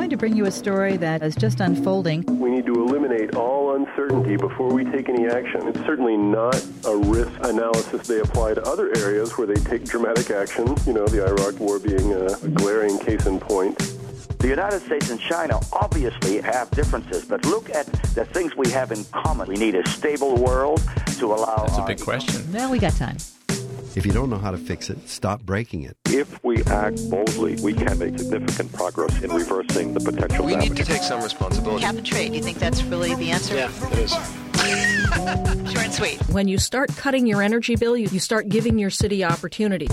going to bring you a story that is just unfolding. We need to eliminate all uncertainty before we take any action. It's certainly not a risk analysis they apply to other areas where they take dramatic action, the Iraq War being a glaring case in point. The United States and China obviously have differences, but look at the things we have in common. We need a stable world to allow... That's a big question. Well, we got time. If you don't know how to fix it, stop breaking it. If we act boldly, we can make significant progress in reversing the potential We damage. need to take some responsibility. Cap and trade, do you think that's really the answer? Yeah, it is. Short and sweet. When you start cutting your energy bill, you start giving your city opportunity.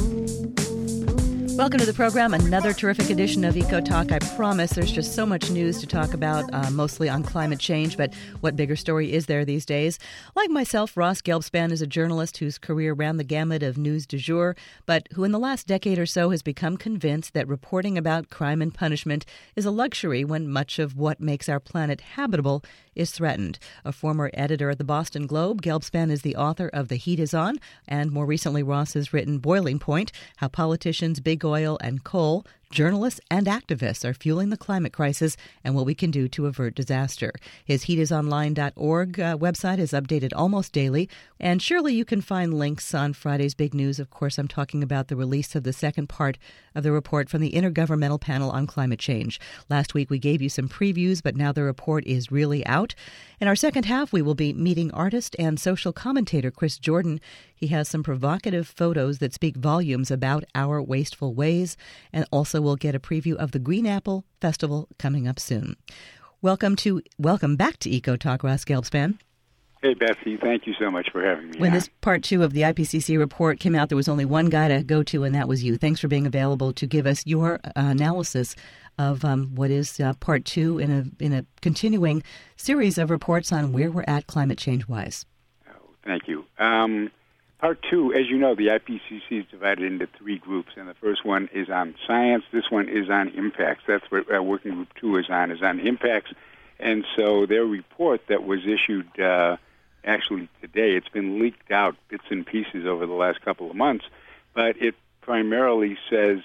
Welcome to the program, another terrific edition of Eco Talk. I promise there's just so much news to talk about, mostly on climate change, but what bigger story is there these days? Like myself, Ross Gelbspan is a journalist whose career ran the gamut of news du jour, but who in the last decade or so has become convinced that reporting about crime and punishment is a luxury when much of what makes our planet habitable is threatened. A former editor at the Boston Globe, Gelbspan is the author of The Heat Is On, and more recently Ross has written Boiling Point, How Politicians, Big Oil and Coal, Journalists and activists are fueling the climate crisis and what we can do to avert disaster. His heatisonline.org website is updated almost daily, and surely you can find links on Friday's big news. Of course, I'm talking about the release of the second part of the report from the Intergovernmental Panel on Climate Change. Last week we gave you some previews, but now the report is really out. In our second half, we will be meeting artist and social commentator Chris Jordan. He has some provocative photos that speak volumes about our wasteful ways, and also we'll get a preview of the Green Apple Festival coming up soon. Welcome back to Eco Talk, Ross Gelbspan. Hey, Betsy, thank you so much for having me. When this part 2 of the IPCC report came out, there was only one guy to go to, and that was you. Thanks for being available to give us your analysis of what is part 2 in a continuing series of reports on where we're at climate change-wise. Oh, thank you. Part 2, as you know, the IPCC is divided into 3 groups, and the first one is on science. This one is on impacts. That's what Working Group 2 is on impacts. And so their report that was issued actually today, it's been leaked out bits and pieces over the last couple of months, but it primarily says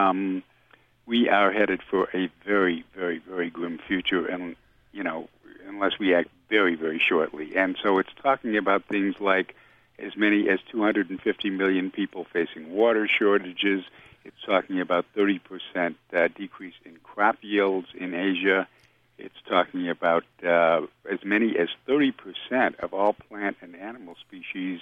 we are headed for a very, very, very grim future, and, unless we act very, very shortly. And so it's talking about things like as many as 250 million people facing water shortages. It's talking about 30% decrease in crop yields in Asia. It's talking about as many as 30% of all plant and animal species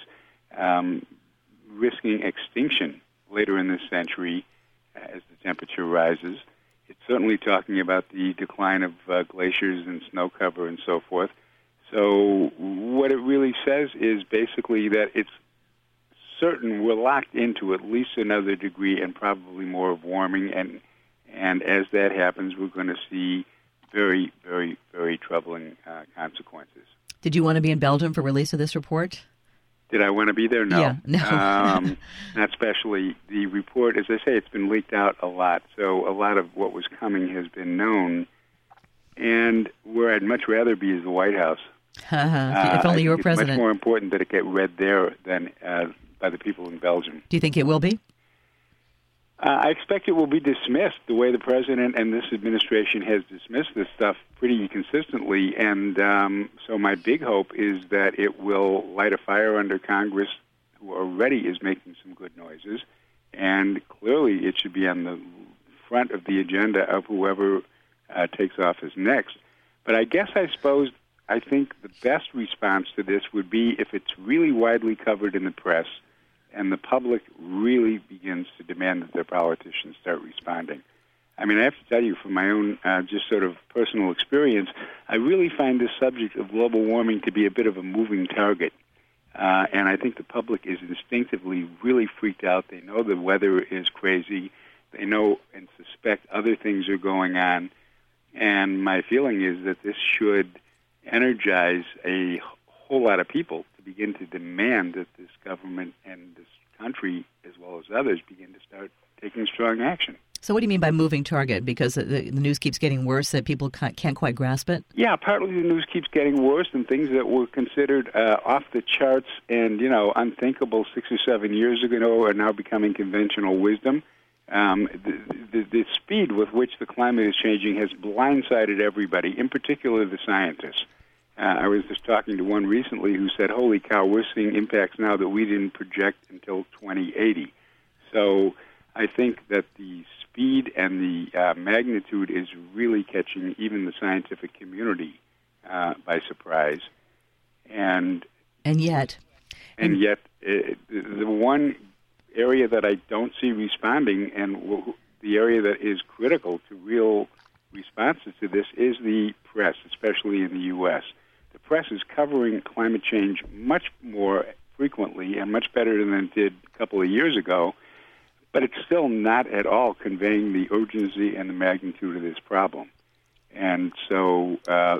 risking extinction later in this century as the temperature rises. It's certainly talking about the decline of glaciers and snow cover and so forth. So what it really says is basically that it's certain we're locked into at least another degree and probably more of warming, and as that happens, we're going to see very, very, very troubling consequences. Did you want to be in Belgium for release of this report? Did I want to be there? No. Yeah, no. Not especially. The report, as I say, it's been leaked out a lot, so a lot of what was coming has been known, and where I'd much rather be is the White House. If only you were president. It's much more important that it get read there than by the people in Belgium. Do you think it will be? I expect it will be dismissed the way the president and this administration has dismissed this stuff pretty consistently. And so my big hope is that it will light a fire under Congress, who already is making some good noises. And clearly it should be on the front of the agenda of whoever takes office next. But I think the best response to this would be if it's really widely covered in the press and the public really begins to demand that their politicians start responding. I mean, I have to tell you from my own just sort of personal experience, I really find this subject of global warming to be a bit of a moving target. And I think the public is instinctively really freaked out. They know the weather is crazy. They know and suspect other things are going on. And my feeling is that this should energize a whole lot of people to begin to demand that this government and this country, as well as others, begin to start taking strong action. So what do you mean by moving target? Because the news keeps getting worse, that people can't quite grasp it? Yeah, partly the news keeps getting worse, and things that were considered off the charts and, unthinkable 6 or 7 years ago are now becoming conventional wisdom. The speed with which the climate is changing has blindsided everybody, in particular the scientists. I was just talking to one recently who said, holy cow, we're seeing impacts now that we didn't project until 2080. So I think that the speed and the magnitude is really catching even the scientific community by surprise. And yet, the one area that I don't see responding, and the area that is critical to real responses to this, is the press, especially in the U.S. The press is covering climate change much more frequently and much better than it did a couple of years ago, but it's still not at all conveying the urgency and the magnitude of this problem. And so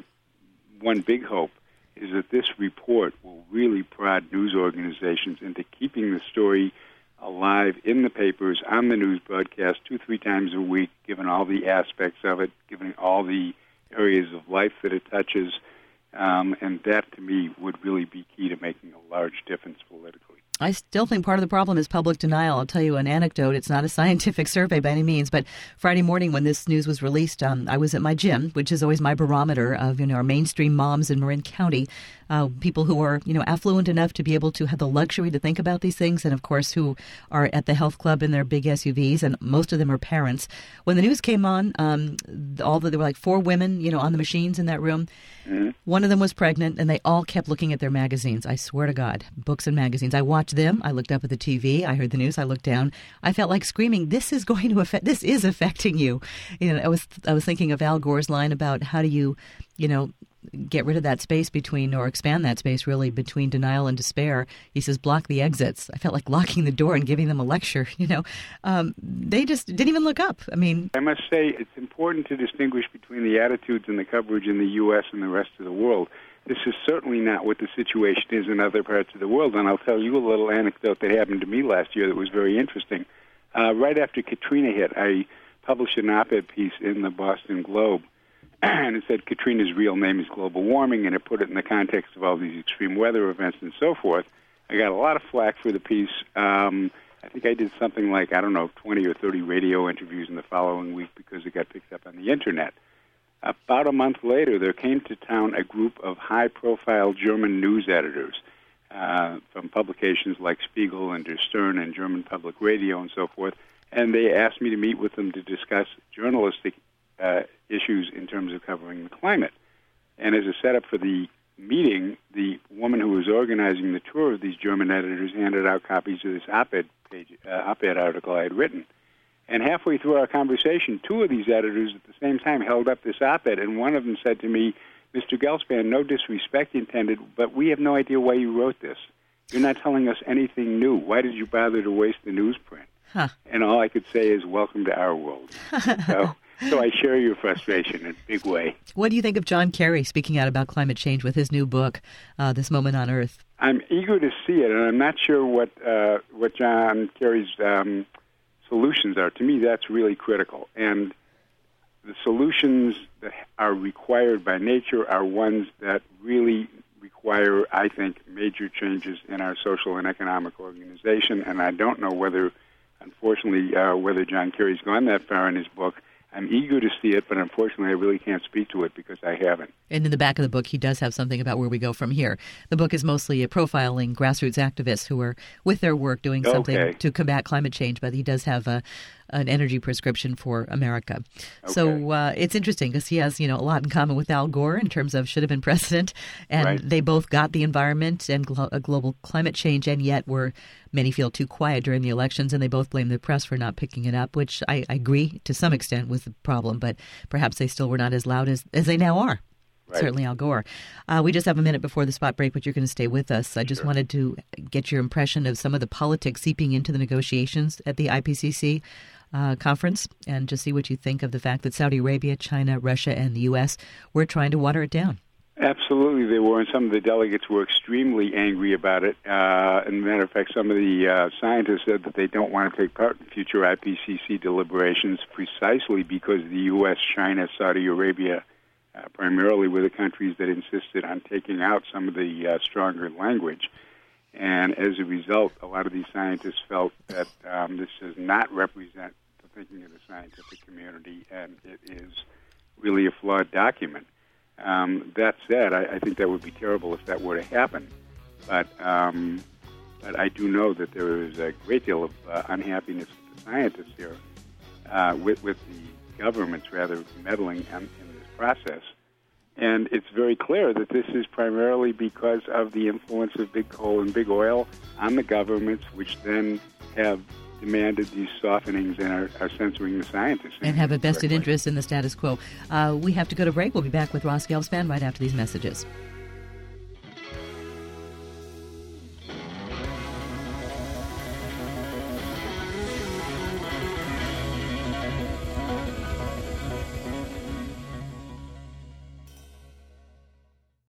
one big hope is that this report will really prod news organizations into keeping the story alive in the papers, on the news broadcast 2-3 times a week, given all the aspects of it, given all the areas of life that it touches. And that, to me, would really be key to making a large difference politically. I still think part of the problem is public denial. I'll tell you an anecdote. It's not a scientific survey by any means, but Friday morning when this news was released, I was at my gym, which is always my barometer of, our mainstream moms in Marin County, people who are, affluent enough to be able to have the luxury to think about these things, and of course who are at the health club in their big SUVs, and most of them are parents. When the news came on, there were like 4 women, on the machines in that room. Mm-hmm. One of them was pregnant, and they all kept looking at their magazines. I swear to God, books and magazines. I watched them. I looked up at the TV. I heard the news. I looked down. I felt like screaming, "This is going to affect. This is affecting you." I was thinking of Al Gore's line about how do you, get rid of that space between, or expand that space really between denial and despair. He says, block the exits. I felt like locking the door and giving them a lecture. They just didn't even look up. I must say it's important to distinguish between the attitudes and the coverage in the U.S. and the rest of the world. This is certainly not what the situation is in other parts of the world, and I'll tell you a little anecdote that happened to me last year that was very interesting. Right after Katrina hit, I published an op-ed piece in the Boston Globe, and it said Katrina's real name is global warming, and it put it in the context of all these extreme weather events and so forth. I got a lot of flack for the piece. I think I did something like, 20 or 30 radio interviews in the following week because it got picked up on the Internet. About a month later, there came to town a group of high-profile German news editors from publications like Spiegel and Der Stern and German Public Radio and so forth, and they asked me to meet with them to discuss journalistic issues in terms of covering the climate. And as a setup for the meeting, the woman who was organizing the tour of these German editors handed out copies of this op-ed article I had written. And halfway through our conversation, 2 of these editors at the same time held up this op-ed, and one of them said to me, "Mr. Gelspan, no disrespect intended, but we have no idea why you wrote this. You're not telling us anything new. Why did you bother to waste the newsprint?" Huh. And all I could say is, welcome to our world. So I share your frustration in a big way. What do you think of John Kerry speaking out about climate change with his new book, This Moment on Earth? I'm eager to see it, and I'm not sure what John Kerry's solutions are. To me, that's really critical. And the solutions that are required by nature are ones that really require, I think, major changes in our social and economic organization. And I don't know whether John Kerry's gone that far in his book. I'm eager to see it, but unfortunately I really can't speak to it because I haven't. And in the back of the book, he does have something about where we go from here. The book is mostly profiling grassroots activists who are, with their work, doing something to combat climate change, but he does have an energy prescription for America. Okay. So it's interesting because he has, a lot in common with Al Gore in terms of should have been president, and they both got the environment and global climate change, and yet many feel too quiet during the elections, and they both blame the press for not picking it up, which I agree to some extent was the problem, but perhaps they still were not as loud as they now are. Right. Certainly Al Gore. We just have a minute before the spot break, but you're going to stay with us. I just wanted to get your impression of some of the politics seeping into the negotiations at the IPCC conference, and just see what you think of the fact that Saudi Arabia, China, Russia, and the U.S. were trying to water it down. Absolutely, they were, and some of the delegates were extremely angry about it. As a matter of fact, some of the scientists said that they don't want to take part in future IPCC deliberations precisely because the U.S., China, Saudi Arabia, primarily were the countries that insisted on taking out some of the stronger language. And as a result, a lot of these scientists felt that this does not represent thinking of the scientific community, and it is really a flawed document. That said, I think that would be terrible if that were to happen. But I do know that there is a great deal of unhappiness with the scientists here, with the government's rather meddling in this process. And it's very clear that this is primarily because of the influence of big coal and big oil on the governments, which then have demanded these softenings and are censoring the scientists. And have a vested interest in the status quo. We have to go to break. We'll be back with Ross Gelbspan right after these messages.